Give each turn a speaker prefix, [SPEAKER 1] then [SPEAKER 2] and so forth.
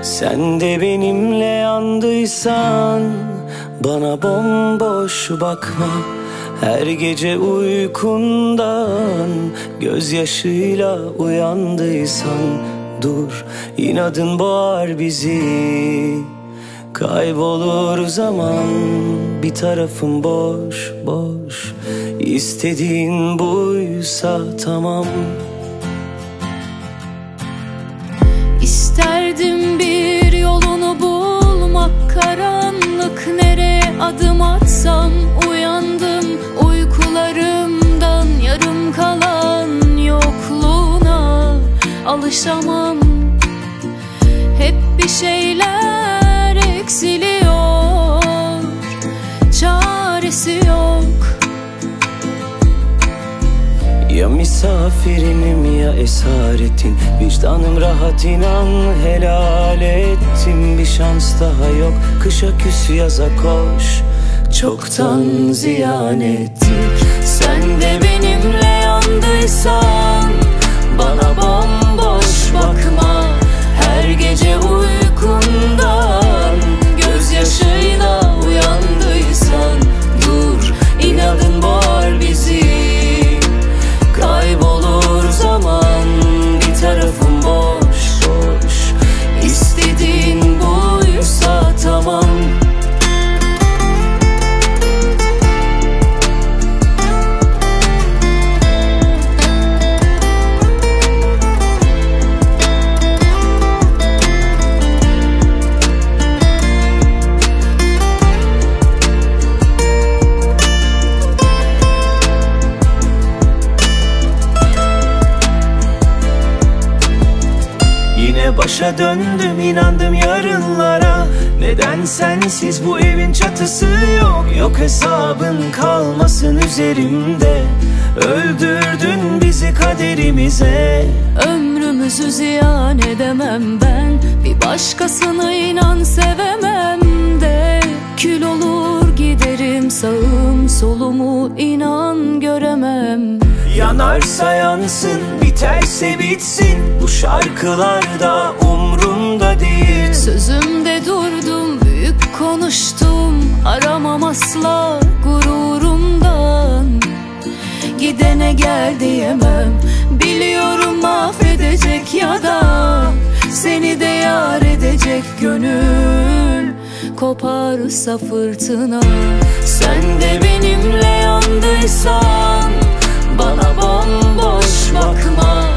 [SPEAKER 1] Sen de benimle yandıysan bana bomboş bakma. Her gece uykundan gözyaşıyla uyandıysan dur, inadın boğar bizi. Kaybolur zaman, bir tarafım boş boş. İstediğin buysa tamam.
[SPEAKER 2] İsterdim bir yolunu bulmak, karanlık nereye adım atsam. Uyandım uykularımdan, yarım kalan yokluğuna alışamam. Hep bir şeyler eksiliyor, çaresi yok.
[SPEAKER 1] Ya misafirinim ya esaretin, vicdanım rahat, inan helal ettim. Bir şans daha yok, kışa küs yaza koş, çoktan ziyan ettik.
[SPEAKER 2] Sen de benimle yandıysan bana bomboş bakma. Her gece uykundan gözyaşıyla uyandıysan dur, inadın boğar bizi. Kaybolur zaman, bir tarafım boş boş. İstediğin buysa tamam.
[SPEAKER 1] Yine başa döndüm, inandım yarınlara. Neden sensiz bu evin çatısı yok? Yok hesabın kalmasın üzerimde. Öldürdün bizi kaderimize.
[SPEAKER 2] Ömrümüzü ziyan edemem ben, bir başkasını inan sevemem de. Kül olur giderim, sağım solumu inan göremem.
[SPEAKER 1] Yanarsa yansın, biterse bitsin, bu şarkılar da umrumda değil.
[SPEAKER 2] Sözümde durdum, büyük konuştum, aramam asla gururumdan. Gidene gel diyemem, biliyorum mahvedecek ya da seni de yar edecek gönül koparsa fırtına. Sen de benimle yandıysan bana bomboş bakma.